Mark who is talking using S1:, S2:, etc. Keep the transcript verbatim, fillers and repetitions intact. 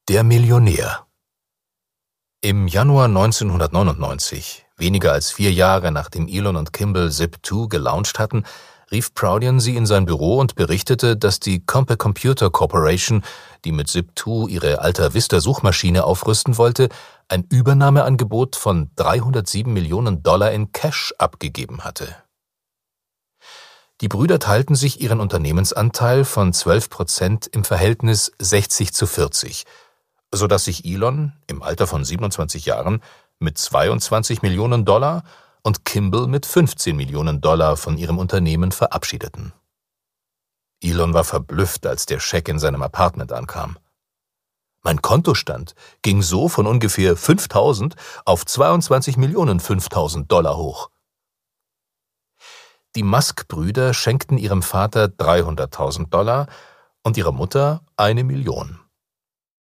S1: Der Millionär. Im Januar neunzehnhundertneunundneunzig, weniger als vier Jahre nachdem Elon und Kimball Zip zwei gelauncht hatten, rief Proudian sie in sein Büro und berichtete, dass die Compaq Computer Corporation, die mit Zip zwei ihre Alta Vista Suchmaschine aufrüsten wollte, ein Übernahmeangebot von dreihundertsieben Millionen Dollar in Cash abgegeben hatte. Die Brüder teilten sich ihren Unternehmensanteil von zwölf Prozent im Verhältnis sechzig zu vierzig, sodass sich Elon im Alter von siebenundzwanzig Jahren mit zweiundzwanzig Millionen Dollar und Kimball mit fünfzehn Millionen Dollar von ihrem Unternehmen verabschiedeten. Elon war verblüfft, als der Scheck in seinem Apartment ankam. Mein Kontostand ging so von ungefähr fünftausend auf zweiundzwanzig Millionen fünftausend Dollar hoch. Die Musk-Brüder schenkten ihrem Vater dreihunderttausend Dollar und ihrer Mutter eine Million.